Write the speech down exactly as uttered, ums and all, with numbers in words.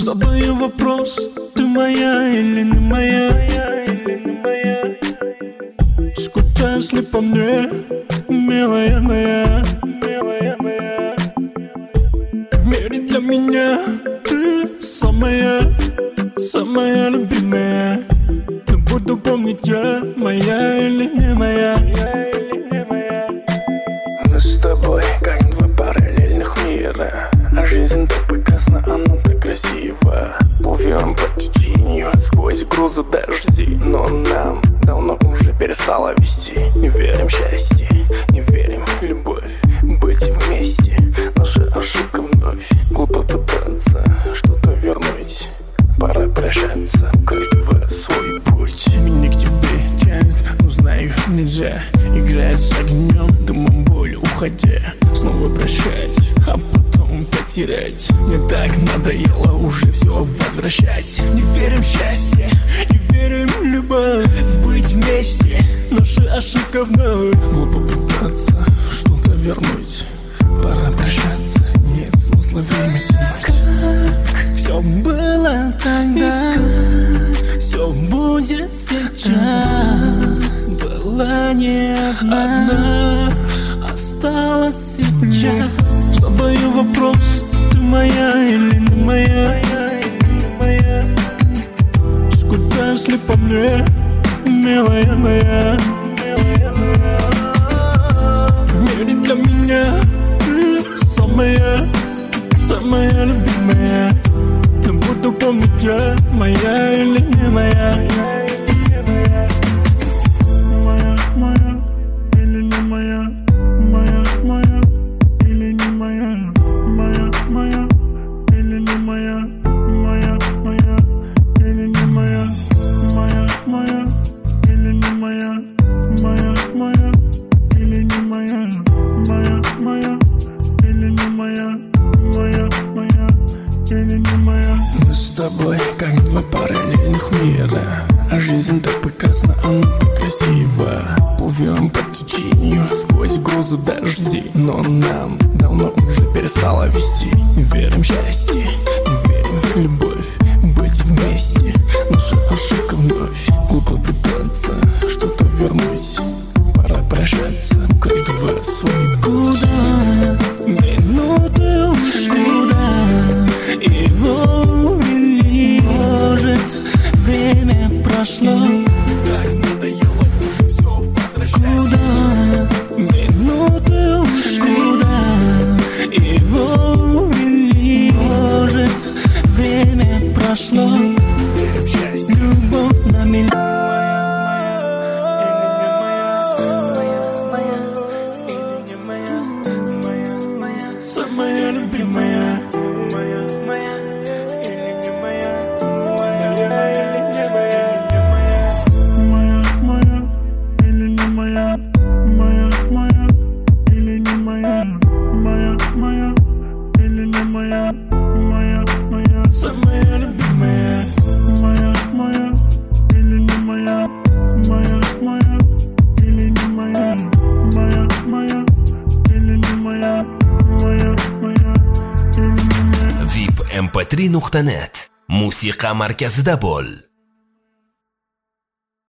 Задаю вопрос: ты моя или не моя? Скучаешь ли по мне, милая моя, милая моя? В мире для меня ты самая, самая любимая. Но буду помнить я, моя или не моя, или не моя. Мы с тобой как два параллельных мира, а жизнь так прекрасна, она так красива. Плывем по течению сквозь грозу дожди, но нам давно уже перестало вести. Не верим в счастье, не верим в любовь, быть вместе. Наша ошибка вновь, глупо пытаться что-то вернуть. Пора прощаться, каждого свой путь. Меня к тебе тянет, но знаю, нельзя играть с огнем, дымом боли уходя. Снова прощать, а потом потерять. Мне так надоело уже все возвращать. Не верим в счастье, не верим в любовь, быть вместе. Наша ошибка вновь, глупо пытаться что-то вернуть. Пора прощаться, нет смысла время тянуть. Все было тогда, все будет сейчас. Была не одна, осталась сейчас. Задаю вопрос: ты моя или не моя? Скучаешь ли по мне, милая моя? В мире для меня ты самая, самая любимая. Но буду помнить я, моя или не моя. Моя, моя или не моя? Моя, моя или не моя? Моя, моя или не моя? Моя, моя или не моя? Моя, моя или не моя? Моя, моя или не моя? Моя, моя или не моя? Моя, моя или не моя? Мы с тобой как два параллельных мира, а жизнь так прекрасна, она так красива. Плывем по течению сквозь грозу дожди, но нам давно уже перестало вести. Не верим в счастье, не верим в любовь, быть вместе. Наша ошибка вновь, глупо пытаться что-то вернуть. Пора прощаться, у каждого свой путь. Куда минуты ушли, куда его увели? Может, время прошло, так надоело уже все возвращать. Куда минуты ушли, куда его увели? Может, время прошло, любовь на миллион. Самая любимая, моя, моя или не моя? Моя или не моя? Моя, моя или не моя? Моя, моя или не моя? Моя, моя или не моя? Моя, моя самая любимая. Моя, моя или не моя? Моя, моя или не моя? Моя, моя или не моя? Моя, моя или не моя? vip m p три точка net Musiqa markazida bo'l.